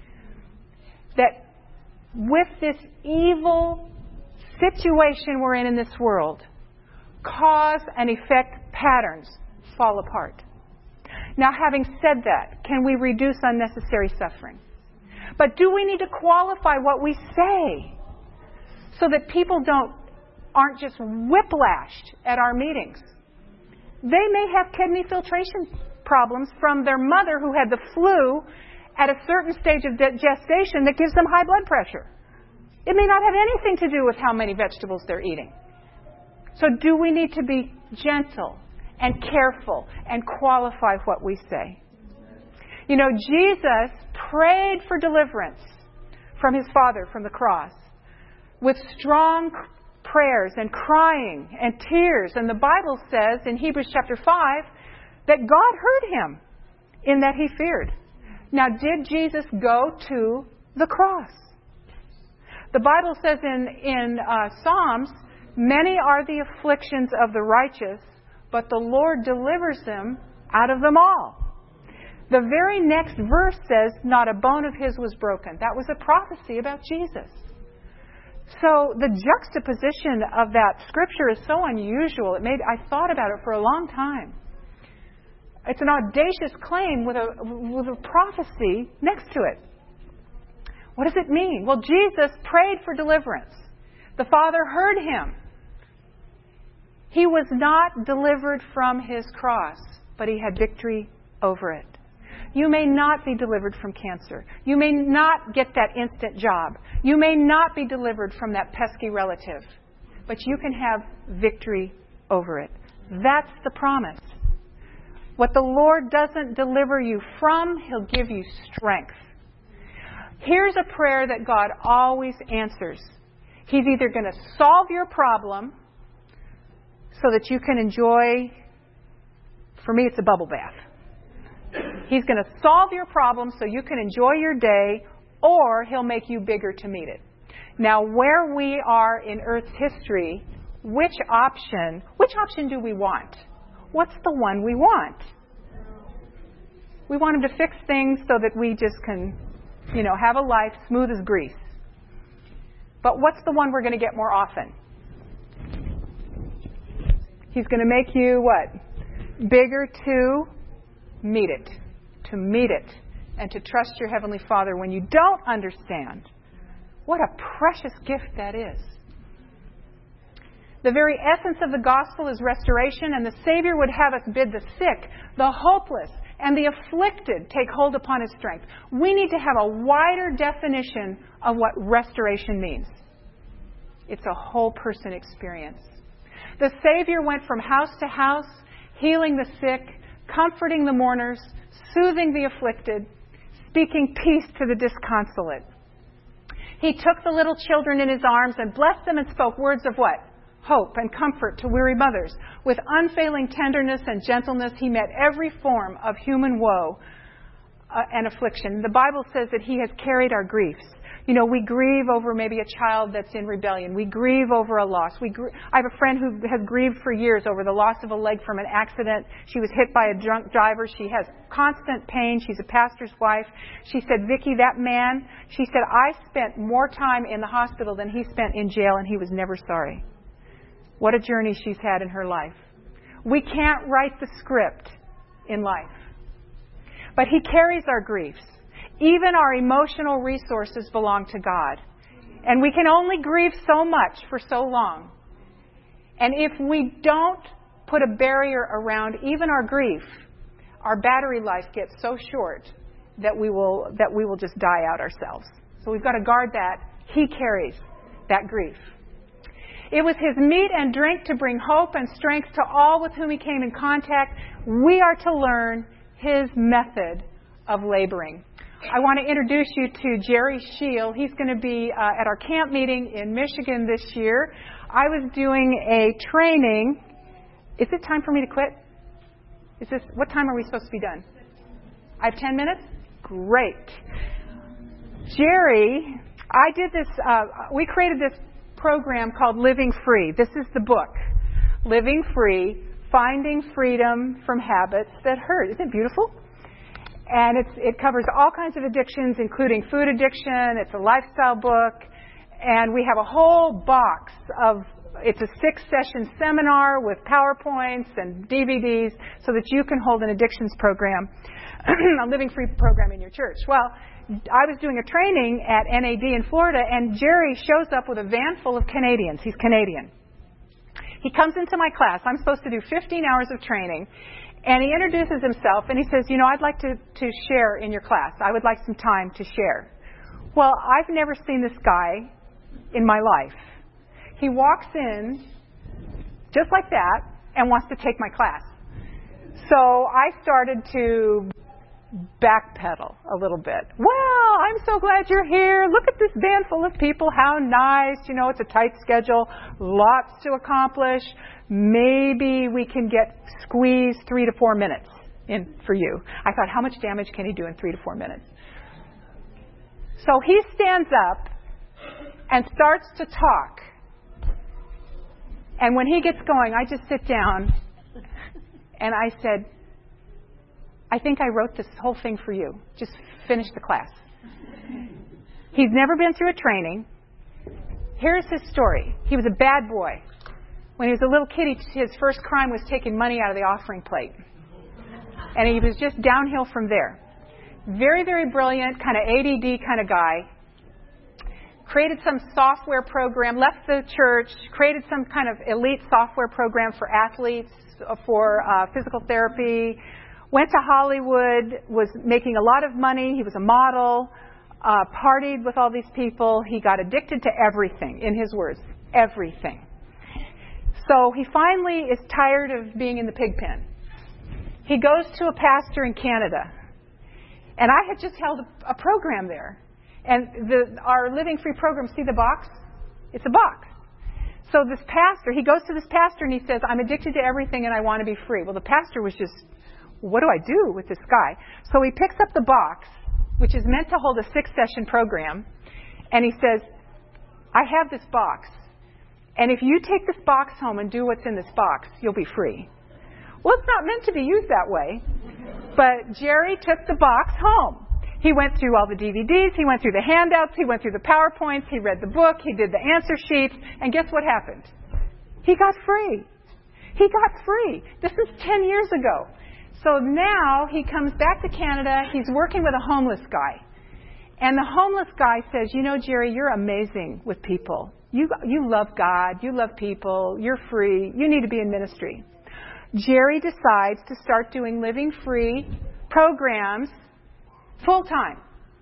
that with this evil situation we're in this world, cause and effect patterns fall apart. Now, having said that, can we reduce unnecessary suffering? But do we need to qualify what we say so that people aren't just whiplashed at our meetings? They may have kidney filtration problems from their mother who had the flu at a certain stage of gestation that gives them high blood pressure. It may not have anything to do with how many vegetables they're eating. So do we need to be gentle and careful and qualify what we say? Jesus prayed for deliverance from his Father from the cross with strong prayers and crying and tears. And the Bible says in Hebrews chapter 5 that God heard him in that he feared. Now, did Jesus go to the cross? The Bible says in Psalms, many are the afflictions of the righteous, but the Lord delivers them out of them all. The very next verse says, not a bone of his was broken. That was a prophecy about Jesus. So the juxtaposition of that scripture is so unusual. I thought about it for a long time. It's an audacious claim with a prophecy next to it. What does it mean? Well, Jesus prayed for deliverance. The Father heard him. He was not delivered from his cross, but he had victory over it. You may not be delivered from cancer. You may not get that instant job. You may not be delivered from that pesky relative. But you can have victory over it. That's the promise. What the Lord doesn't deliver you from, he'll give you strength. Here's a prayer that God always answers. He's either going to solve your problem so that you can enjoy, for me it's a bubble bath. He's going to solve your problem so you can enjoy your day, or he'll make you bigger to meet it. Now, where we are in Earth's history, which option do we want? What's the one we want? We want him to fix things so that we just can, have a life smooth as grease. But what's the one we're going to get more often? He's going to make you what? Bigger to meet it. To meet it. And to trust your Heavenly Father when you don't understand. What a precious gift that is. The very essence of the gospel is restoration, and the Savior would have us bid the sick, the hopeless, and the afflicted take hold upon his strength. We need to have a wider definition of what restoration means. It's a whole person experience. The Savior went from house to house, healing the sick, comforting the mourners, soothing the afflicted, speaking peace to the disconsolate. He took the little children in his arms and blessed them and spoke words of what? Hope and comfort to weary mothers. With unfailing tenderness and gentleness, he met every form of human woe and affliction. The Bible says that he has carried our griefs. You know, we grieve over maybe a child that's in rebellion. We grieve over a loss. I have a friend who has grieved for years over the loss of a leg from an accident. She was hit by a drunk driver. She has constant pain. She's a pastor's wife. She said, Vicki, that man, she said, I spent more time in the hospital than he spent in jail, and he was never sorry. What a journey she's had in her life. We can't write the script in life. But he carries our griefs. Even our emotional resources belong to God. And we can only grieve so much for so long. And if we don't put a barrier around even our grief, our battery life gets so short that we will just die out ourselves. So we've got to guard that. He carries that grief. It was his meat and drink to bring hope and strength to all with whom he came in contact. We are to learn his method of laboring. I want to introduce you to Jerry Scheel. He's going to be at our camp meeting in Michigan this year. I was doing a training. Is it time for me to quit? What time are we supposed to be done? I have 10 minutes? Great. Jerry, I did this, we created this program called Living Free. This is the book, Living Free, Finding Freedom from Habits That Hurt. Isn't it beautiful? And it covers all kinds of addictions, including food addiction. It's a lifestyle book. And we have a whole box it's a 6-session seminar with PowerPoints and DVDs so that you can hold an addictions program, a Living Free program in your church. Well, I was doing a training at NAD in Florida, and Jerry shows up with a van full of Canadians. He's Canadian. He comes into my class. I'm supposed to do 15 hours of training. And he introduces himself, and he says, you know, I'd like to share in your class. I would like some time to share. Well, I've never seen this guy in my life. He walks in just like that and wants to take my class. So I started to backpedal a little bit. Well, I'm so glad you're here. Look at this band full of people. How nice. You know, it's a tight schedule. Lots to accomplish. Maybe we can get squeezed 3 to 4 minutes in for you. I thought, how much damage can he do in 3 to 4 minutes? So he stands up and starts to talk. And when he gets going, I just sit down and I said, I think I wrote this whole thing for you. Just finish the class. He's never been through a training. Here's his story. He was a bad boy. When he was a little kid, his first crime was taking money out of the offering plate. And he was just downhill from there. Very, very brilliant, kind of ADD kind of guy. Created some software program, left the church, created some kind of elite software program for athletes, for physical therapy. Went to Hollywood, was making a lot of money. He was a model, partied with all these people. He got addicted to everything, in his words, everything. So he finally is tired of being in the pig pen. He goes to a pastor in Canada. And I had just held a program there. And our Living Free program, see the box? It's a box. So this pastor, he goes to this pastor and he says, I'm addicted to everything and I want to be free. Well, the pastor was just, what do I do with this guy? So he picks up the box, which is meant to hold a 6-session program, and he says, I have this box, and if you take this box home and do what's in this box, you'll be free. Well, it's not meant to be used that way, but Jerry took the box home. He went through all the DVDs, he went through the handouts, he went through the PowerPoints, he read the book, he did the answer sheets, and guess what happened? He got free. He got free. This is 10 years ago. So now he comes back to Canada. He's working with a homeless guy. And the homeless guy says, you know, Jerry, you're amazing with people. You love God. You love people. You're free. You need to be in ministry. Jerry decides to start doing Living Free programs full time.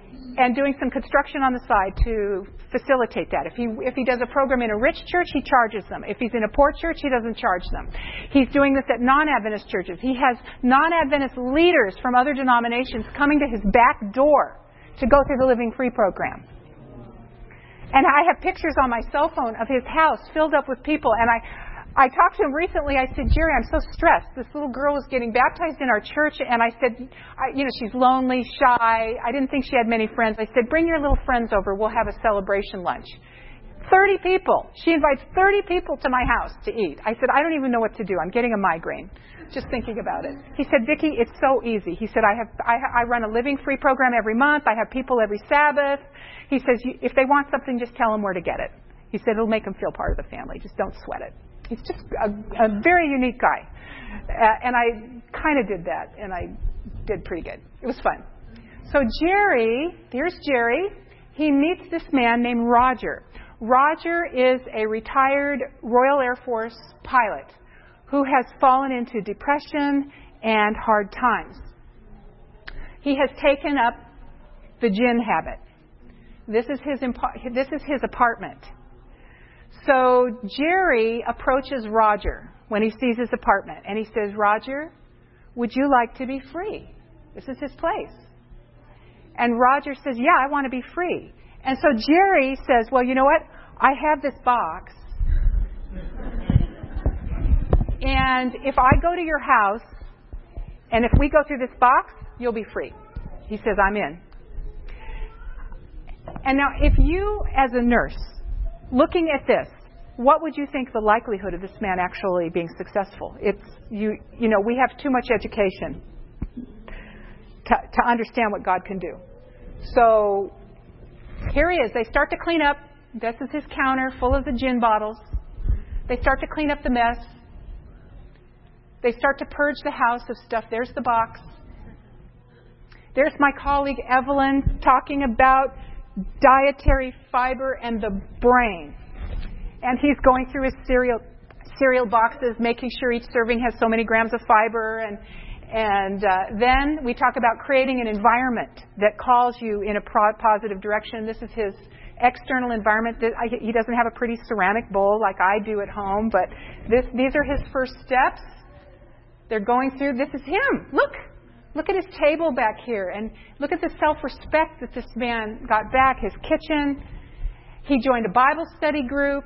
and doing some construction on the side to facilitate that. If he does a program in a rich church, he charges them. If he's in a poor church, he doesn't charge them. He's doing this at non-Adventist churches. He has non-Adventist leaders from other denominations coming to his back door to go through the Living Free program. And I have pictures on my cell phone of his house filled up with people. And I talked to him recently. I said, Jerry, I'm so stressed. This little girl is getting baptized in our church. And I said, she's lonely, shy. I didn't think she had many friends. I said, bring your little friends over. We'll have a celebration lunch. 30 people. She invites 30 people to my house to eat. I said, I don't even know what to do. I'm getting a migraine just thinking about it. He said, Vicki, it's so easy. He said, I run a Living Free program every month. I have people every Sabbath. He says, if they want something, just tell them where to get it. He said, it'll make them feel part of the family. Just don't sweat it. He's just a very unique guy. And I kind of did that, and I did pretty good. It was fun. So here's Jerry. He meets this man named Roger. Roger is a retired Royal Air Force pilot who has fallen into depression and hard times. He has taken up the gin habit. This is his apartment. So Jerry approaches Roger when he sees his apartment, and he says, Roger, would you like to be free? This is his place. And Roger says, yeah, I want to be free. And so Jerry says, well, you know what? I have this box. And if I go to your house, and if we go through this box, you'll be free. He says, I'm in. And now, if you, as a nurse, looking at this, what would you think the likelihood of this man actually being successful? We have too much education to understand what God can do. So here he is. They start to clean up. This is his counter full of the gin bottles. They start to clean up the mess. They start to purge the house of stuff. There's the box. There's my colleague Evelyn talking about dietary fiber and the brain. And he's going through his cereal boxes, making sure each serving has so many grams of fiber. And then we talk about creating an environment that calls you in a positive direction. This is his external environment. He doesn't have a pretty ceramic bowl like I do at home, but these are his first steps. They're going through. This is him. Look at his table back here, and look at the self-respect that this man got back. His kitchen. He joined a Bible study group.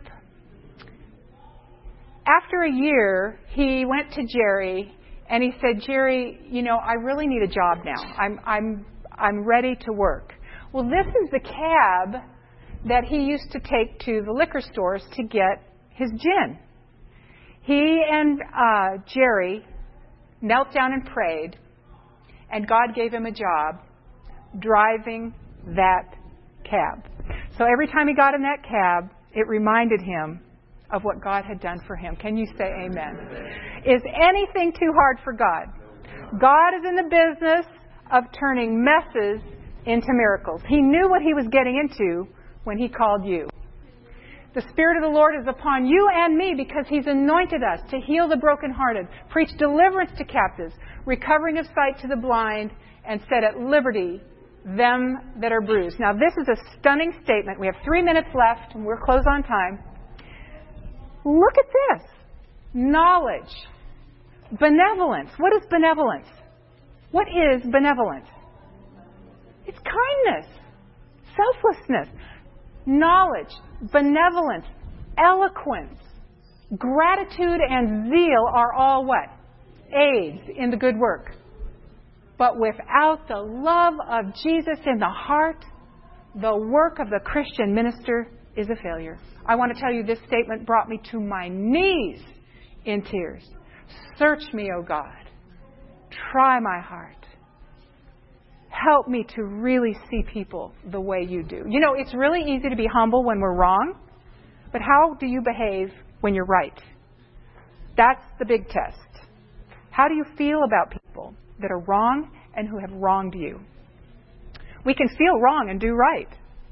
After a year, he went to Jerry, and he said, Jerry, I really need a job now. I'm ready to work. Well, this is the cab that he used to take to the liquor stores to get his gin. He and Jerry knelt down and prayed, and God gave him a job driving that cab. So every time he got in that cab, it reminded him of what God had done for him. Can you say amen? Is anything too hard for God? God is in the business of turning messes into miracles. He knew what he was getting into when he called you. The Spirit of the Lord is upon you and me because He's anointed us to heal the brokenhearted, preach deliverance to captives, recovering of sight to the blind, and set at liberty them that are bruised. Now, this is a stunning statement. We have 3 minutes left, and we're close on time. Look at this. Knowledge. Benevolence. What is benevolence? What is benevolence? It's kindness. Selflessness. Knowledge, benevolence, eloquence, gratitude, and zeal are all what? Aids in the good work. But without the love of Jesus in the heart, the work of the Christian minister is a failure. I want to tell you, this statement brought me to my knees in tears. Search me, O God. Try my heart. Help me to really see people the way you do. It's really easy to be humble when we're wrong, but how do you behave when you're right? That's the big test. How do you feel about people that are wrong and who have wronged you? We can feel wrong and do right.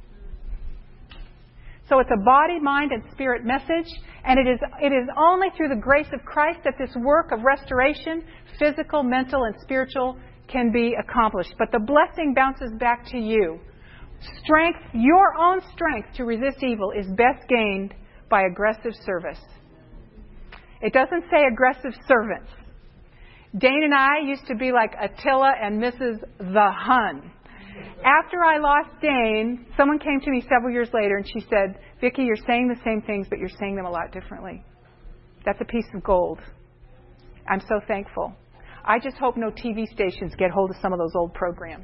So it's a body, mind, and spirit message, and it is only through the grace of Christ that this work of restoration, physical, mental, and spiritual, can be accomplished. But the blessing bounces back to you Strength, your own strength to resist evil is best gained by aggressive service. It doesn't say aggressive servants. Dane and I used to be like Attila and Mrs. the Hun. After I lost Dane, someone came to me several years later and she said, Vicki, you're saying the same things, but you're saying them a lot differently. That's a piece of gold. I'm so thankful. I just hope no TV stations get hold of some of those old programs.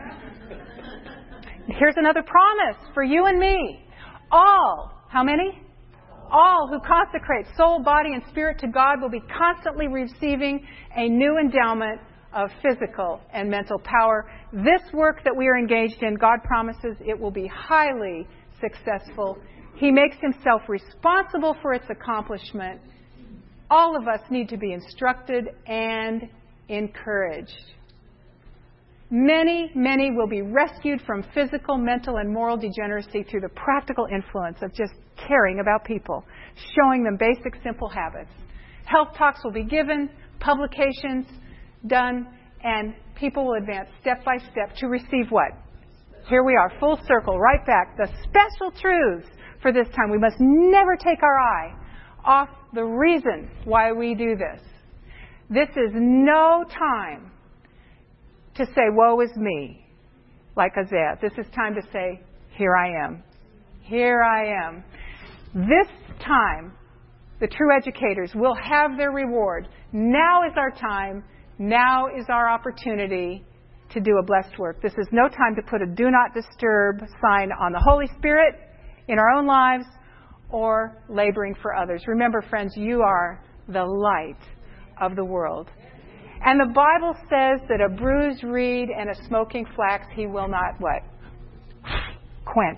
Here's another promise for you and me. All, how many? All who consecrate soul, body, and spirit to God will be constantly receiving a new endowment of physical and mental power. This work that we are engaged in, God promises it will be highly successful. He makes himself responsible for its accomplishment. All of us need to be instructed and encouraged. Many, many will be rescued from physical, mental, and moral degeneracy through the practical influence of just caring about people, showing them basic, simple habits. Health talks will be given, publications done, and people will advance step by step to receive what? Here we are, full circle, right back. The special truths for this time. We must never take our eye off the reason why we do this. This is no time to say, woe is me, like Isaiah. This is time to say, here I am. Here I am. This time, the true educators will have their reward. Now is our time. Now is our opportunity to do a blessed work. This is no time to put a do not disturb sign on the Holy Spirit in our own lives or laboring for others. Remember, friends, you are the light of the world. And the Bible says that a bruised reed and a smoking flax he will not what? Quench.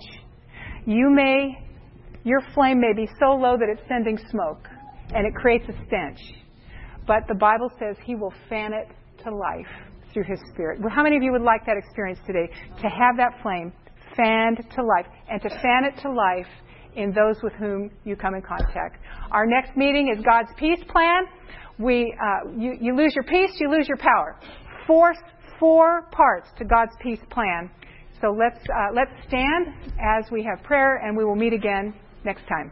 Your flame may be so low that it's sending smoke and it creates a stench. But the Bible says he will fan it to life through his Spirit. Well, how many of you would like that experience today? To have that flame fanned to life and to fan it to life in those with whom you come in contact. Our next meeting is God's Peace Plan. You lose your peace, you lose your power. Four parts to God's peace plan. So let's stand as we have prayer, and we will meet again next time.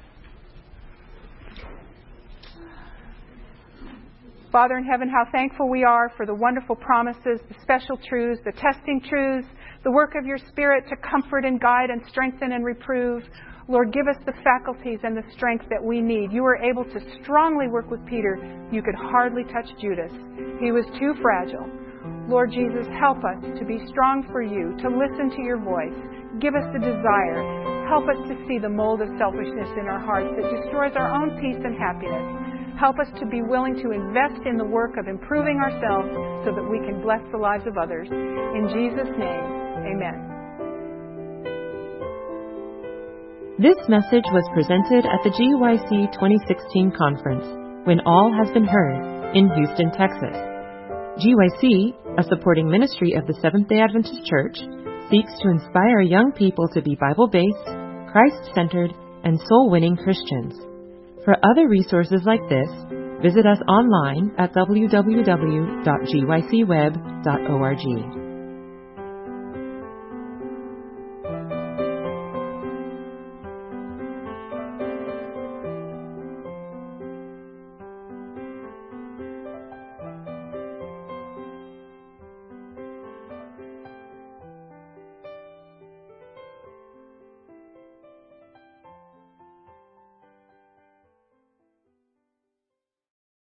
Father in heaven, how thankful we are for the wonderful promises, the special truths, the testing truths, the work of your Spirit to comfort and guide and strengthen and reprove. Lord, give us the faculties and the strength that we need. You were able to strongly work with Peter. You could hardly touch Judas. He was too fragile. Lord Jesus, help us to be strong for you, to listen to your voice. Give us the desire. Help us to see the mold of selfishness in our hearts that destroys our own peace and happiness. Help us to be willing to invest in the work of improving ourselves so that we can bless the lives of others. In Jesus' name, amen. This message was presented at the GYC 2016 conference, When All Has Been Heard, in Houston, Texas. GYC, a supporting ministry of the Seventh-day Adventist Church, seeks to inspire young people to be Bible-based, Christ-centered, and soul-winning Christians. For other resources like this, visit us online at www.gycweb.org.